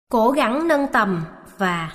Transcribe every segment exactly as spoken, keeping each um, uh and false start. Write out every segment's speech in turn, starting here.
Cố gắng nâng tầm và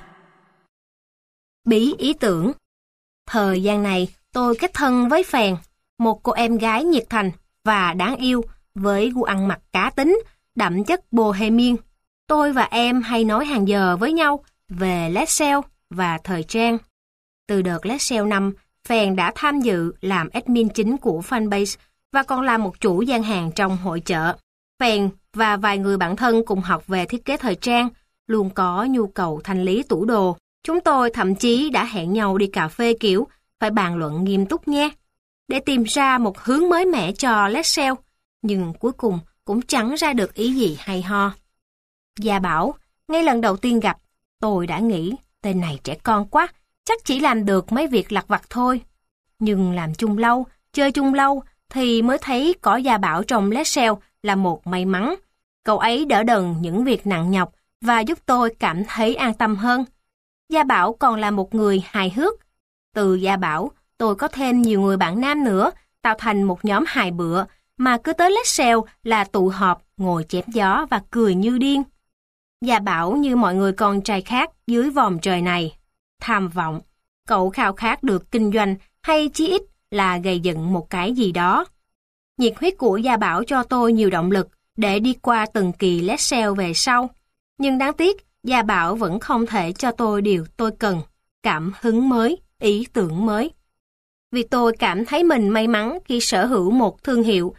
bí ý tưởng. Thời gian này, tôi kết thân với Phèn, một cô em gái nhiệt thành và đáng yêu với gu ăn mặc cá tính, đậm chất bohemian. Tôi và em hay nói hàng giờ với nhau về Lexcel và thời trang. Từ đợt Lexcel năm, Phèn đã tham dự làm admin chính của fanpage và còn là một chủ gian hàng trong hội chợ. Phèn và vài người bạn thân cùng học về thiết kế thời trang, luôn có nhu cầu thanh lý tủ đồ. Chúng tôi thậm chí đã hẹn nhau đi cà phê kiểu phải bàn luận nghiêm túc nhé, để tìm ra một hướng mới mẻ cho Lexcel, nhưng cuối cùng cũng chẳng ra được ý gì hay ho. Gia Bảo, ngay lần đầu tiên gặp, tôi đã nghĩ tên này trẻ con quá, chắc chỉ làm được mấy việc lặt vặt thôi. Nhưng làm chung lâu, chơi chung lâu thì mới thấy có Gia Bảo trong Lexcel là một may mắn. Cậu ấy đỡ đần những việc nặng nhọc và giúp tôi cảm thấy an tâm hơn. Gia Bảo còn là một người hài hước. Từ Gia Bảo, tôi có thêm nhiều người bạn nam nữa, tạo thành một nhóm hài bựa mà cứ tới Lexcel là tụ họp, ngồi chém gió và cười như điên. Gia Bảo như mọi người con trai khác dưới vòm trời này. Tham vọng, cậu khao khát được kinh doanh hay chí ít là gây dựng một cái gì đó. Nhiệt huyết của Gia Bảo cho tôi nhiều động lực để đi qua từng kỳ Lexcel về sau. Nhưng đáng tiếc, Gia Bảo vẫn không thể cho tôi điều tôi cần, cảm hứng mới, ý tưởng mới. Vì tôi cảm thấy mình may mắn khi sở hữu một thương hiệu,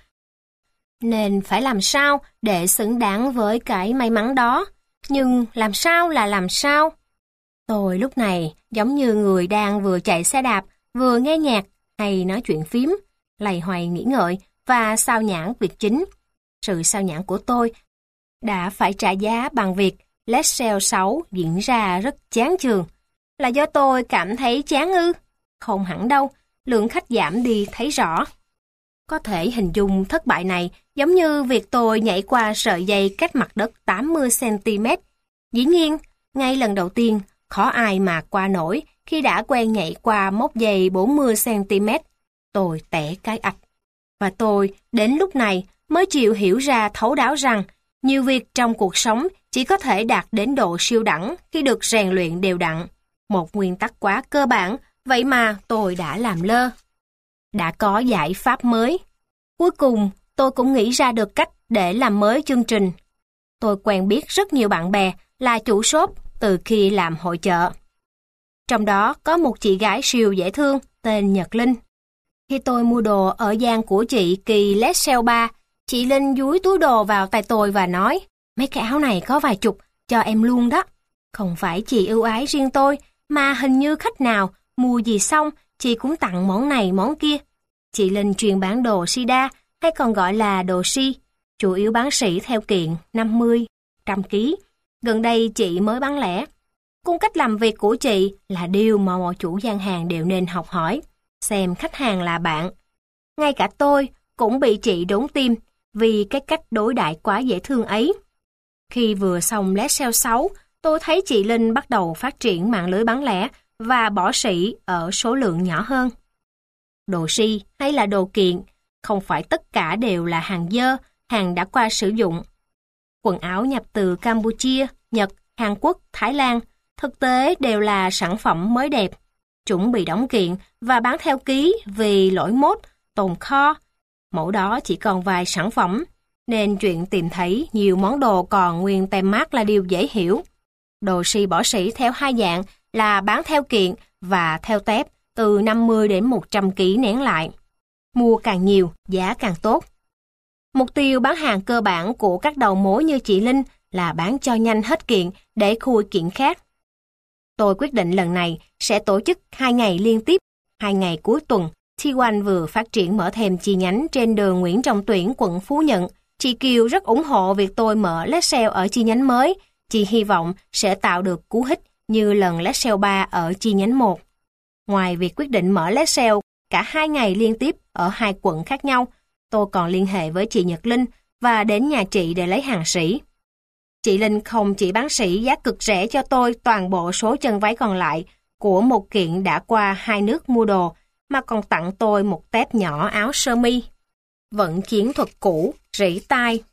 nên phải làm sao để xứng đáng với cái may mắn đó. Nhưng làm sao là làm sao? Tôi lúc này giống như người đang vừa chạy xe đạp, vừa nghe nhạc hay nói chuyện phím, lầy hoầy nghĩ ngợi và sao nhãng việc chính. Sự sao nhãng của tôi đã phải trả giá bằng việc Lexcel sáu diễn ra rất chán chường. Là do tôi cảm thấy chán ư? Không hẳn đâu, lượng khách giảm đi thấy rõ. Có thể hình dung thất bại này giống như việc tôi nhảy qua sợi dây cách mặt đất tám mươi xăng-ti-mét. Dĩ nhiên, ngay lần đầu tiên, khó ai mà qua nổi khi đã quen nhảy qua mốc dây bốn mươi xăng-ti-mét. Tôi tẻ cái ạch. Và tôi, đến lúc này, mới chịu hiểu ra thấu đáo rằng nhiều việc trong cuộc sống chỉ có thể đạt đến độ siêu đẳng khi được rèn luyện đều đặn. Một nguyên tắc quá cơ bản, vậy mà tôi đã làm lơ. Đã có giải pháp mới. Cuối cùng, tôi cũng nghĩ ra được cách để làm mới chương trình. Tôi quen biết rất nhiều bạn bè là chủ shop từ khi làm hội chợ. Trong đó có một chị gái siêu dễ thương tên Nhật Linh. Khi tôi mua đồ ở gian của chị kỳ Lexcel ba, chị Linh dúi túi đồ vào tay tôi và nói, mấy cái áo này có vài chục, cho em luôn đó. Không phải chị ưu ái riêng tôi, mà hình như khách nào mua gì xong, chị cũng tặng món này món kia. Chị Linh chuyên bán đồ sida, hay còn gọi là đồ si, chủ yếu bán sỉ theo kiện năm mươi, một trăm ki lô gam. Gần đây chị mới bán lẻ. Cung cách làm việc của chị là điều mà mọi chủ gian hàng đều nên học hỏi, xem khách hàng là bạn. Ngay cả tôi cũng bị chị đốn tim vì cái cách đối đãi quá dễ thương ấy. Khi vừa xong Lexcel sáu, tôi thấy chị Linh bắt đầu phát triển mạng lưới bán lẻ và bỏ sỉ ở số lượng nhỏ hơn. Đồ si hay là đồ kiện, không phải tất cả đều là hàng dơ, hàng đã qua sử dụng. Quần áo nhập từ Campuchia, Nhật, Hàn Quốc, Thái Lan, thực tế đều là sản phẩm mới đẹp, chuẩn bị đóng kiện và bán theo ký vì lỗi mốt, tồn kho. Mẫu đó chỉ còn vài sản phẩm, nên chuyện tìm thấy nhiều món đồ còn nguyên tem mác là điều dễ hiểu. Đồ si bỏ sỉ theo hai dạng là bán theo kiện và theo tép, từ năm mươi đến một trăm ki lô gam nén lại. Mua càng nhiều, giá càng tốt. Mục tiêu bán hàng cơ bản của các đầu mối như chị Linh là bán cho nhanh hết kiện để khui kiện khác. Tôi quyết định lần này sẽ tổ chức hai ngày liên tiếp, hai ngày cuối tuần. T một vừa phát triển mở thêm chi nhánh trên đường Nguyễn Trọng Tuyển, quận Phú Nhuận. Chị Kiều rất ủng hộ việc tôi mở Lexcel ở chi nhánh mới. Chị hy vọng sẽ tạo được cú hích như lần Lexcel ba ở chi nhánh một. Ngoài việc quyết định mở Lexcel cả hai ngày liên tiếp ở hai quận khác nhau, tôi còn liên hệ với chị Nhật Linh và đến nhà chị để lấy hàng sỉ. Chị Linh không chỉ bán sỉ giá cực rẻ cho tôi toàn bộ số chân váy còn lại của một kiện đã qua hai nước mua đồ, mà còn tặng tôi một tép nhỏ áo sơ mi. Vận chiến thuật cũ, rỉ tai.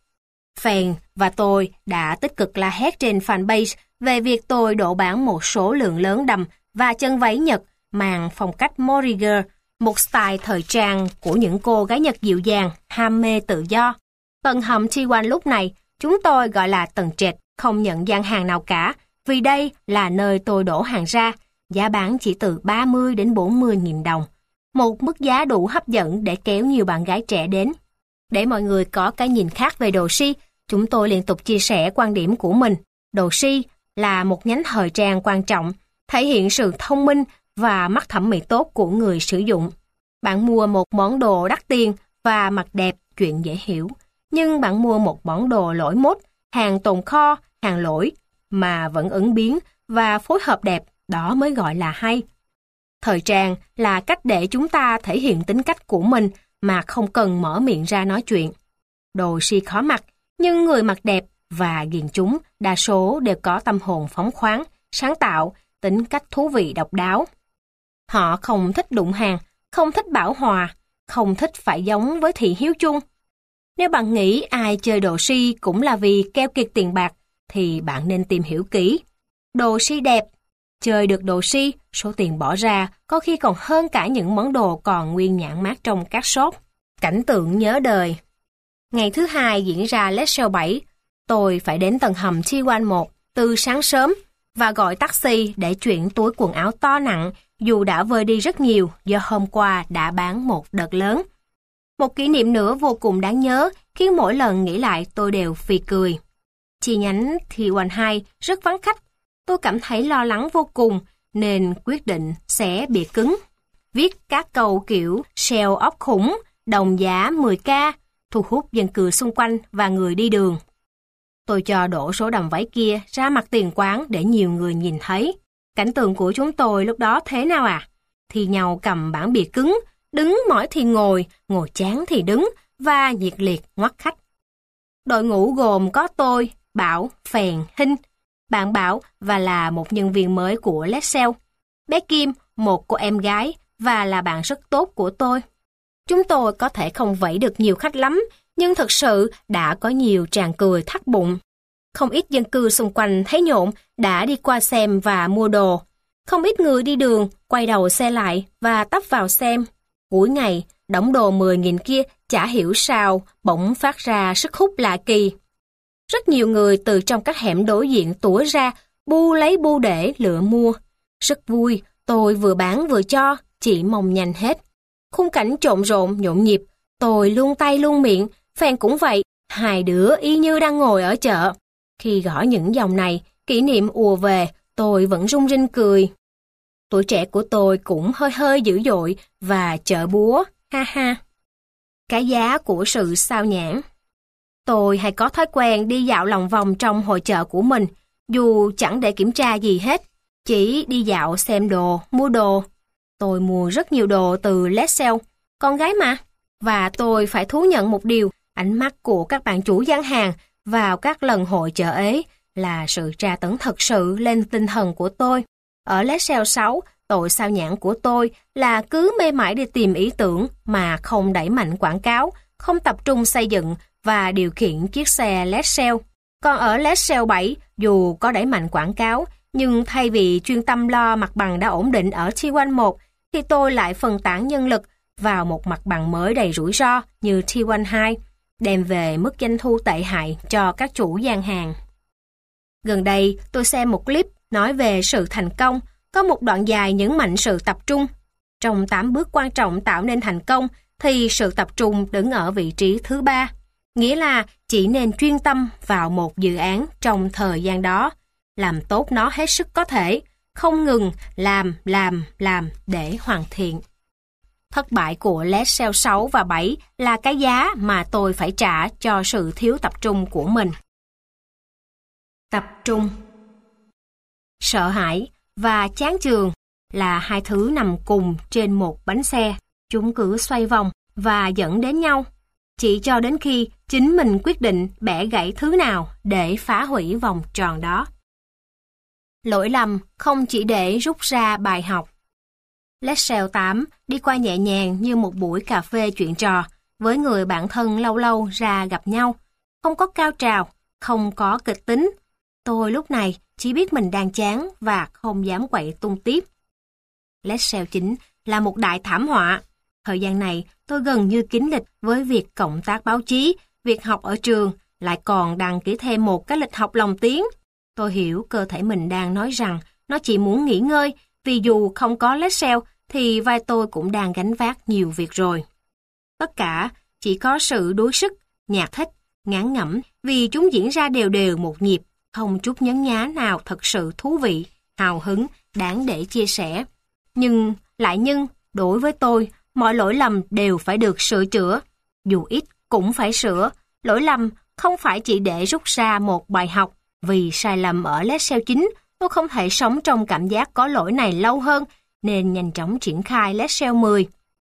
Phèn và tôi đã tích cực la hét trên fanpage về việc tôi đổ bán một số lượng lớn đầm và chân váy Nhật mang phong cách Morriger, một style thời trang của những cô gái Nhật dịu dàng, ham mê tự do. Tầng hầm T một lúc này, chúng tôi gọi là tầng trệt, không nhận gian hàng nào cả, vì đây là nơi tôi đổ hàng ra, giá bán chỉ từ ba mươi đến bốn mươi nghìn đồng. Một mức giá đủ hấp dẫn để kéo nhiều bạn gái trẻ đến. Để mọi người có cái nhìn khác về đồ si, chúng tôi liên tục chia sẻ quan điểm của mình. Đồ si là một nhánh thời trang quan trọng, thể hiện sự thông minh và mắt thẩm mỹ tốt của người sử dụng. Bạn mua một món đồ đắt tiền và mặc đẹp, chuyện dễ hiểu. Nhưng bạn mua một món đồ lỗi mốt, hàng tồn kho, hàng lỗi, mà vẫn ứng biến và phối hợp đẹp, đó mới gọi là hay. Thời trang là cách để chúng ta thể hiện tính cách của mình mà không cần mở miệng ra nói chuyện. Đồ si khó mặc, nhưng người mặc đẹp và ghiền chúng đa số đều có tâm hồn phóng khoáng, sáng tạo, tính cách thú vị độc đáo. Họ không thích đụng hàng, không thích bảo hòa, không thích phải giống với thị hiếu chung. Nếu bạn nghĩ ai chơi đồ si cũng là vì keo kiệt tiền bạc, thì bạn nên tìm hiểu kỹ. Đồ si đẹp, chơi được đồ si, số tiền bỏ ra có khi còn hơn cả những món đồ còn nguyên nhãn mác trong các shop. Cảnh tượng nhớ đời. Ngày thứ hai diễn ra Let's Sale bảy, tôi phải đến tầng hầm T một một từ sáng sớm và gọi taxi để chuyển túi quần áo to nặng, dù đã vơi đi rất nhiều do hôm qua đã bán một đợt lớn. Một kỷ niệm nữa vô cùng đáng nhớ, khiến mỗi lần nghĩ lại tôi đều phì cười. Chi nhánh T một hai rất vắng khách, tôi cảm thấy lo lắng vô cùng nên quyết định sẽ bìa cứng. Viết các câu kiểu sale ốc khủng, đồng giá mười k, thu hút dân cư xung quanh và người đi đường. Tôi cho đổ số đầm váy kia ra mặt tiền quán để nhiều người nhìn thấy. Cảnh tượng của chúng tôi lúc đó thế nào à? Thì nhau cầm bảng bìa cứng, đứng mỏi thì ngồi, ngồi chán thì đứng và nhiệt liệt ngoắt khách. Đội ngũ gồm có tôi, Bảo, Phèn, Hinh, bạn Bảo và là một nhân viên mới của Let's Sale, bé Kim, một cô em gái và là bạn rất tốt của tôi. Chúng tôi có thể không vẫy được nhiều khách lắm, nhưng thực sự đã có nhiều tràng cười thắt bụng. Không ít dân cư xung quanh thấy nhộn đã đi qua xem và mua đồ. Không ít người đi đường quay đầu xe lại và tấp vào xem. Cuối ngày, đống đồ mười nghìn kia chả hiểu sao bỗng phát ra sức hút lạ kỳ. Rất nhiều người từ trong các hẻm đối diện tủa ra, bu lấy bu để lựa mua. Rất vui, tôi vừa bán vừa cho, chỉ mong nhanh hết. Khung cảnh trộn rộn, nhộn nhịp, tôi luôn tay luôn miệng, Phèn cũng vậy, hai đứa y như đang ngồi ở chợ. Khi gõ những dòng này, kỷ niệm ùa về, tôi vẫn rung rinh cười. Tuổi trẻ của tôi cũng hơi hơi dữ dội và chợ búa, ha ha. Cái giá của sự sao nhãng. Tôi hay có thói quen đi dạo lòng vòng trong hội chợ của mình, dù chẳng để kiểm tra gì hết, chỉ đi dạo xem đồ, mua đồ. Tôi mua rất nhiều đồ từ Let's Sale, con gái mà. Và tôi phải thú nhận một điều, ánh mắt của các bạn chủ gian hàng vào các lần hội chợ ấy là sự tra tấn thật sự lên tinh thần của tôi. Ở Let's Sale sáu, tội sao nhãng của tôi là cứ mê mải đi tìm ý tưởng mà không đẩy mạnh quảng cáo, không tập trung xây dựng và điều khiển chiếc xe Let's Sale. Còn ở Let's Sale bảy, dù có đẩy mạnh quảng cáo, nhưng thay vì chuyên tâm lo mặt bằng đã ổn định ở T một một, thì tôi lại phân tán nhân lực vào một mặt bằng mới đầy rủi ro như T một hai, đem về mức doanh thu tệ hại cho các chủ gian hàng. Gần đây, tôi xem một clip nói về sự thành công, có một đoạn dài nhấn mạnh sự tập trung. Trong tám bước quan trọng tạo nên thành công, thì sự tập trung đứng ở vị trí thứ ba. Nghĩa là chỉ nên chuyên tâm vào một dự án trong thời gian đó, làm tốt nó hết sức có thể, không ngừng làm, làm, làm để hoàn thiện. Thất bại của Let's Sale sáu và bảy là cái giá mà tôi phải trả cho sự thiếu tập trung của mình. Tập trung. Sợ hãi và chán chường là hai thứ nằm cùng trên một bánh xe. Chúng cứ xoay vòng và dẫn đến nhau, chỉ cho đến khi chính mình quyết định bẻ gãy thứ nào để phá hủy vòng tròn đó. Lỗi lầm không chỉ để rút ra bài học. Let's Sale tám đi qua nhẹ nhàng như một buổi cà phê chuyện trò với người bạn thân lâu lâu ra gặp nhau. không có cao trào, không có kịch tính. Tôi lúc này chỉ biết mình đang chán và không dám quậy tung tiếp. Lexcel chín là một đại thảm họa. Thời gian này tôi gần như kín lịch với việc cộng tác báo chí, việc học ở trường, lại còn đăng ký thêm một cái lịch học lồng tiếng. Tôi hiểu cơ thể mình đang nói rằng nó chỉ muốn nghỉ ngơi, vì dù không có Lexcel thì vai tôi cũng đang gánh vác nhiều việc rồi. Tất cả chỉ có sự đuối sức, nhạt thích, ngán ngẩm vì chúng diễn ra đều đều một nhịp, không chút nhấn nhá nào thật sự thú vị, hào hứng, đáng để chia sẻ. Nhưng, lại nhưng, đối với tôi, mọi lỗi lầm đều phải được sửa chữa. Dù ít cũng phải sửa. Lỗi lầm không phải chỉ để rút ra một bài học. Vì sai lầm ở Lexcel chín, tôi không thể sống trong cảm giác có lỗi này lâu hơn, nên nhanh chóng triển khai Lexcel mười.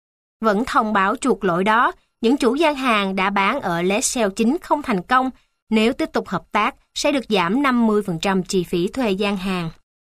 Vẫn thông báo chuộc lỗi đó, những chủ gian hàng đã bán ở Lexcel chín không thành công. Nếu tiếp tục hợp tác, sẽ được giảm năm mươi phần trăm chi phí thuê gian hàng.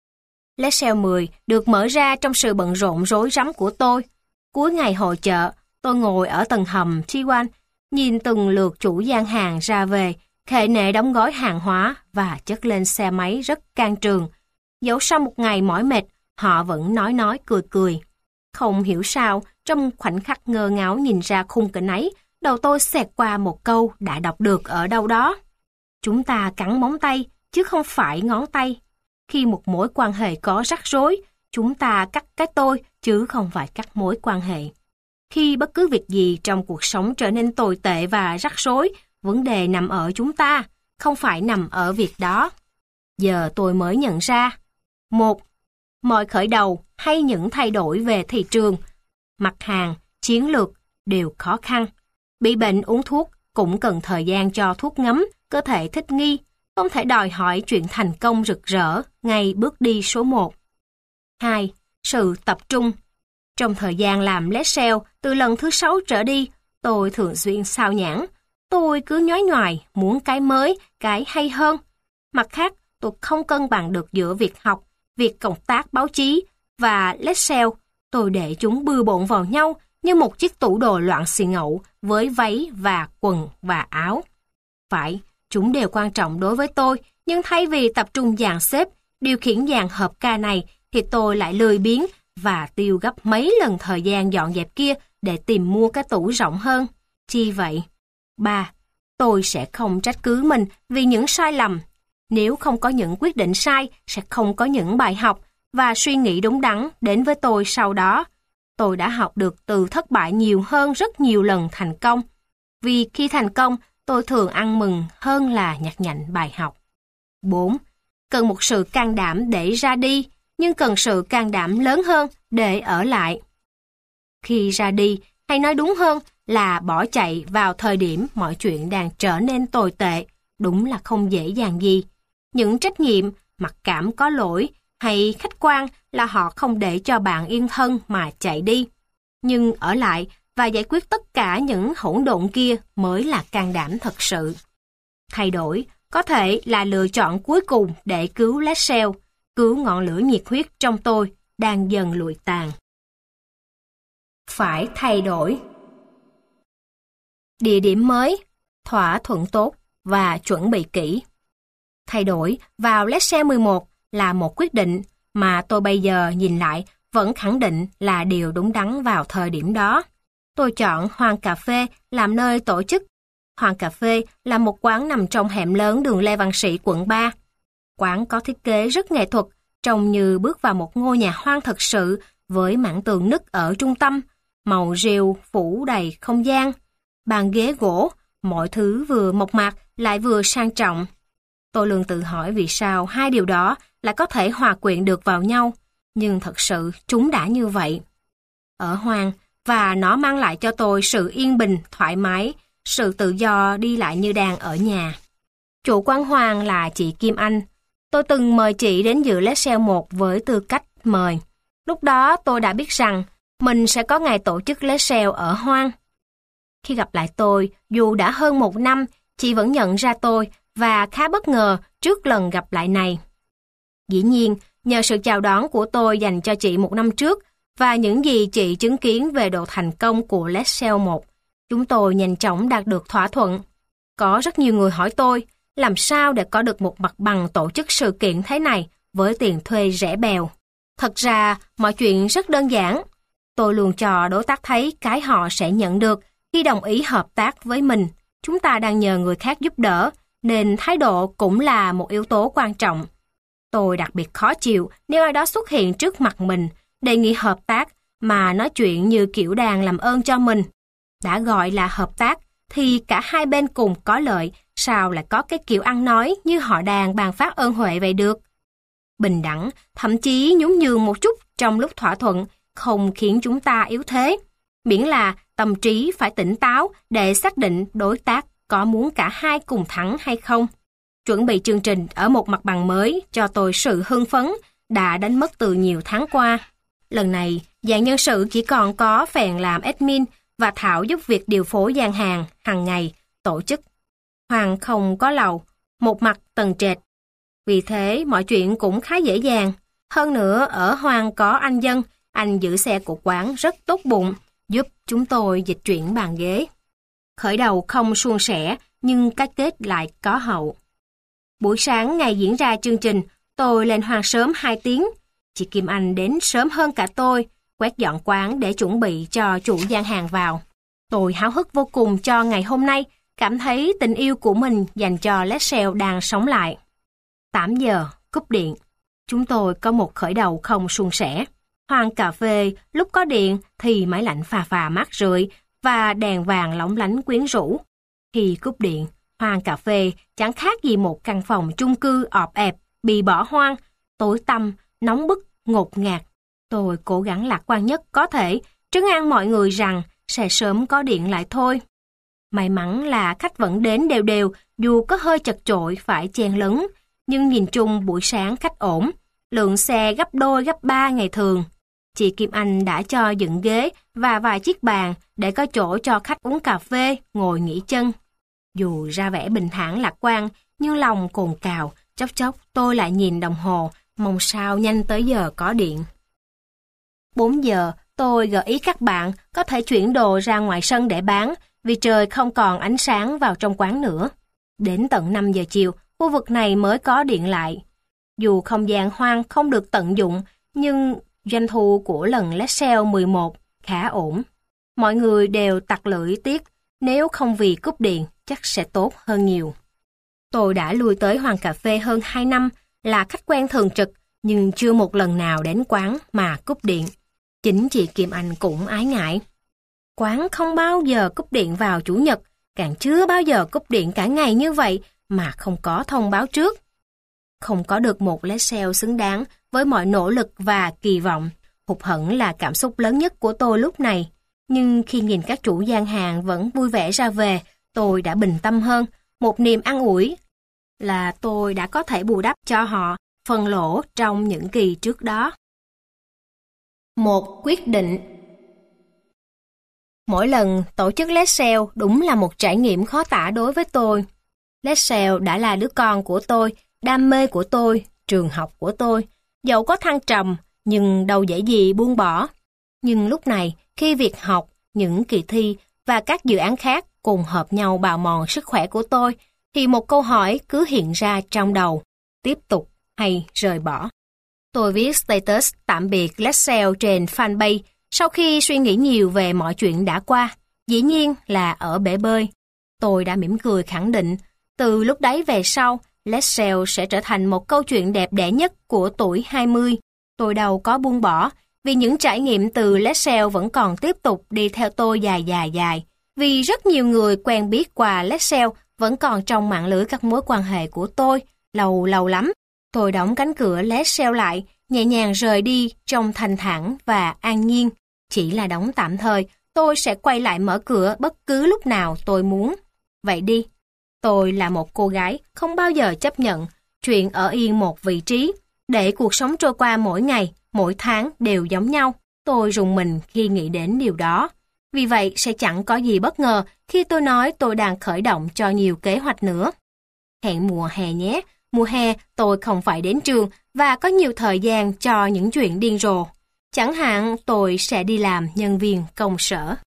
Lexcel mười được mở ra trong sự bận rộn rối rắm của tôi. Cuối ngày hội chợ, tôi ngồi ở tầng hầm T một, nhìn từng lượt chủ gian hàng ra về, khệ nệ đóng gói hàng hóa và chất lên xe máy rất can trường. Dẫu sau một ngày mỏi mệt, họ vẫn nói nói cười cười. Không hiểu sao, trong khoảnh khắc ngơ ngáo nhìn ra khung cảnh ấy, đầu tôi xẹt qua một câu đã đọc được ở đâu đó. Chúng ta cắn móng tay, chứ không phải ngón tay. Khi một mối quan hệ có rắc rối, chúng ta cắt cái tôi, chứ không phải cắt mối quan hệ. Khi bất cứ việc gì trong cuộc sống trở nên tồi tệ và rắc rối, vấn đề nằm ở chúng ta, không phải nằm ở việc đó. Giờ tôi mới nhận ra. Một, mọi khởi đầu hay những thay đổi về thị trường, mặt hàng, chiến lược đều khó khăn. Bị bệnh uống thuốc cũng cần thời gian cho thuốc ngấm, cơ thể thích nghi, không thể đòi hỏi chuyện thành công rực rỡ ngay bước đi số một. Hai, sự tập trung. Trong thời gian làm Lexcel từ lần thứ sáu trở đi, tôi thường xuyên sao nhãng. Tôi cứ nhói nhoài, muốn cái mới, cái hay hơn. Mặt khác, tôi không cân bằng được giữa việc học, việc cộng tác báo chí và Lexcel. Tôi để chúng bừa bộn vào nhau như một chiếc tủ đồ loạn xì ngậu với váy và quần và áo. Phải, chúng đều quan trọng đối với tôi, nhưng thay vì tập trung dàn xếp, điều khiển dàn hợp ca này, thì tôi lại lười biếng và tiêu gấp mấy lần thời gian dọn dẹp kia để tìm mua cái tủ rộng hơn. Chi vậy? Ba, tôi sẽ không trách cứ mình vì những sai lầm. Nếu không có những quyết định sai, sẽ không có những bài học và suy nghĩ đúng đắn đến với tôi sau đó. Tôi đã học được từ thất bại nhiều hơn rất nhiều lần thành công. Vì khi thành công, tôi thường ăn mừng hơn là nhặt nhạnh bài học. Bốn, cần một sự can đảm để ra đi, nhưng cần sự can đảm lớn hơn để ở lại. Khi ra đi, hay nói đúng hơn là bỏ chạy vào thời điểm mọi chuyện đang trở nên tồi tệ, đúng là không dễ dàng gì. Những trách nhiệm, mặc cảm có lỗi hay khách quan là họ không để cho bạn yên thân mà chạy đi. Nhưng ở lại và giải quyết tất cả những hỗn độn kia mới là can đảm thật sự. Thay đổi có thể là lựa chọn cuối cùng để cứu Lexcel, cứu ngọn lửa nhiệt huyết trong tôi đang dần lụi tàn. Phải thay đổi. Địa điểm mới, thỏa thuận tốt và chuẩn bị kỹ. Thay đổi vào Lexcel mười một là một quyết định mà tôi bây giờ nhìn lại vẫn khẳng định là điều đúng đắn vào thời điểm đó. Tôi chọn Hoàng Cà Phê làm nơi tổ chức. Hoàng Cà Phê là một quán nằm trong hẻm lớn đường Lê Văn Sĩ, quận ba. Quán có thiết kế rất nghệ thuật, trông như bước vào một ngôi nhà hoang thật sự với mảng tường nứt ở trung tâm, màu rêu phủ đầy không gian. Bàn ghế gỗ, mọi thứ vừa mộc mạc lại vừa sang trọng. Tôi luôn tự hỏi vì sao hai điều đó lại có thể hòa quyện được vào nhau, nhưng thật sự chúng đã như vậy. Ở hoang, và nó mang lại cho tôi sự yên bình, thoải mái, sự tự do đi lại như đang ở nhà. Chủ quán Hoàng là chị Kim Anh. Tôi từng mời chị đến dự Lexcel một với tư cách mời. Lúc đó tôi đã biết rằng mình sẽ có ngày tổ chức Lexcel ở hoang. Khi gặp lại tôi, dù đã hơn một năm, chị vẫn nhận ra tôi và khá bất ngờ trước lần gặp lại này. Dĩ nhiên, nhờ sự chào đón của tôi dành cho chị một năm trước và những gì chị chứng kiến về độ thành công của Lexcel một, chúng tôi nhanh chóng đạt được thỏa thuận. Có rất nhiều người hỏi tôi, làm sao để có được một mặt bằng tổ chức sự kiện thế này với tiền thuê rẻ bèo. Thật ra, mọi chuyện rất đơn giản. Tôi luôn cho đối tác thấy cái họ sẽ nhận được khi đồng ý hợp tác với mình. Chúng ta đang nhờ người khác giúp đỡ, nên thái độ cũng là một yếu tố quan trọng. Tôi đặc biệt khó chịu nếu ai đó xuất hiện trước mặt mình, đề nghị hợp tác mà nói chuyện như kiểu đang làm ơn cho mình. Đã gọi là hợp tác thì cả hai bên cùng có lợi, sao lại có cái kiểu ăn nói như họ đang ban phát ơn huệ vậy được. Bình đẳng, thậm chí nhún nhường một chút trong lúc thỏa thuận, không khiến chúng ta yếu thế. Miễn là tâm trí phải tỉnh táo để xác định đối tác có muốn cả hai cùng thắng hay không. Chuẩn bị chương trình ở một mặt bằng mới cho tôi sự hưng phấn đã đánh mất từ nhiều tháng qua. Lần này, dàn nhân sự chỉ còn có Phèn làm admin và Thảo giúp việc điều phối gian hàng hàng ngày tổ chức. Hoàng không có lầu, một mặt tầng trệt. Vì thế mọi chuyện cũng khá dễ dàng. Hơn nữa ở Hoàng có anh Dân, anh giữ xe của quán rất tốt bụng, giúp chúng tôi dịch chuyển bàn ghế. Khởi đầu không suôn sẻ, nhưng cái kết lại có hậu. Buổi sáng ngày diễn ra chương trình, tôi lên Hoàng sớm hai tiếng. Chị Kim Anh đến sớm hơn cả tôi, quét dọn quán để chuẩn bị cho chủ gian hàng vào. Tôi háo hức vô cùng cho ngày hôm nay, cảm thấy tình yêu của mình dành cho Lexel đang sống lại. tám giờ, cúp điện. Chúng tôi có một khởi đầu không suôn sẻ. Hoàng cà phê, lúc có điện thì máy lạnh phà phà mát rượi và đèn vàng lóng lánh quyến rũ. Khi cúp điện, Hoàng cà phê chẳng khác gì một căn phòng chung cư ọp ẹp, bị bỏ hoang, tối tăm, nóng bức, ngột ngạt. Tôi cố gắng lạc quan nhất có thể, trấn an mọi người rằng sẽ sớm có điện lại thôi. May mắn là khách vẫn đến đều đều, dù có hơi chật chội phải chen lấn, nhưng nhìn chung buổi sáng khách ổn, lượng xe gấp đôi gấp ba ngày thường. Chị Kim Anh đã cho dựng ghế và vài chiếc bàn để có chỗ cho khách uống cà phê, ngồi nghỉ chân. Dù ra vẻ bình thản lạc quan, nhưng lòng cồn cào, chốc chốc tôi lại nhìn đồng hồ, mong sao nhanh tới giờ có điện. bốn giờ, tôi gợi ý các bạn có thể chuyển đồ ra ngoài sân để bán, vì trời không còn ánh sáng vào trong quán nữa. Đến tận năm giờ chiều, khu vực này mới có điện lại. Dù không gian hoang không được tận dụng, nhưng doanh thu của lần Lexel mười một khá ổn. Mọi người đều tặc lưỡi tiếc, nếu không vì cúp điện chắc sẽ tốt hơn nhiều. Tôi đã lui tới Hoàng Cà Phê hơn hai năm, là khách quen thường trực, nhưng chưa một lần nào đến quán mà cúp điện. Chính chị Kim Anh cũng ái ngại. Quán không bao giờ cúp điện vào Chủ nhật, càng chưa bao giờ cúp điện cả ngày như vậy mà không có thông báo trước. Không có được một Lexel xứng đáng với mọi nỗ lực và kỳ vọng, hụt hẫng là cảm xúc lớn nhất của tôi lúc này. Nhưng khi nhìn các chủ gian hàng vẫn vui vẻ ra về, tôi đã bình tâm hơn, một niềm an ủi là tôi đã có thể bù đắp cho họ phần lỗ trong những kỳ trước đó. Một quyết định. Mỗi lần tổ chức Lexel đúng là một trải nghiệm khó tả đối với tôi. Lexel đã là đứa con của tôi, đam mê của tôi, trường học của tôi. Dẫu có thăng trầm, nhưng đâu dễ gì buông bỏ. Nhưng lúc này, khi việc học, những kỳ thi và các dự án khác cùng hợp nhau bào mòn sức khỏe của tôi, thì một câu hỏi cứ hiện ra trong đầu: tiếp tục hay rời bỏ? Tôi viết status tạm biệt Lexel trên fanpage sau khi suy nghĩ nhiều về mọi chuyện đã qua. Dĩ nhiên là ở bể bơi. Tôi đã mỉm cười khẳng định, từ lúc đấy về sau, Lexel sẽ trở thành một câu chuyện đẹp đẽ nhất của tuổi hai mươi. Tôi đâu có buông bỏ, vì những trải nghiệm từ Lexel vẫn còn tiếp tục đi theo tôi dài dài dài. Vì rất nhiều người quen biết qua Lexel vẫn còn trong mạng lưới các mối quan hệ của tôi, lâu lâu lắm. Tôi đóng cánh cửa Lexel lại, nhẹ nhàng rời đi trong thanh thản và an nhiên. Chỉ là đóng tạm thời, tôi sẽ quay lại mở cửa bất cứ lúc nào tôi muốn. Vậy đi. Tôi là một cô gái không bao giờ chấp nhận chuyện ở yên một vị trí, để cuộc sống trôi qua mỗi ngày, mỗi tháng đều giống nhau. Tôi rùng mình khi nghĩ đến điều đó. Vì vậy sẽ chẳng có gì bất ngờ khi tôi nói tôi đang khởi động cho nhiều kế hoạch nữa. Hẹn mùa hè nhé. Mùa hè tôi không phải đến trường và có nhiều thời gian cho những chuyện điên rồ. Chẳng hạn tôi sẽ đi làm nhân viên công sở.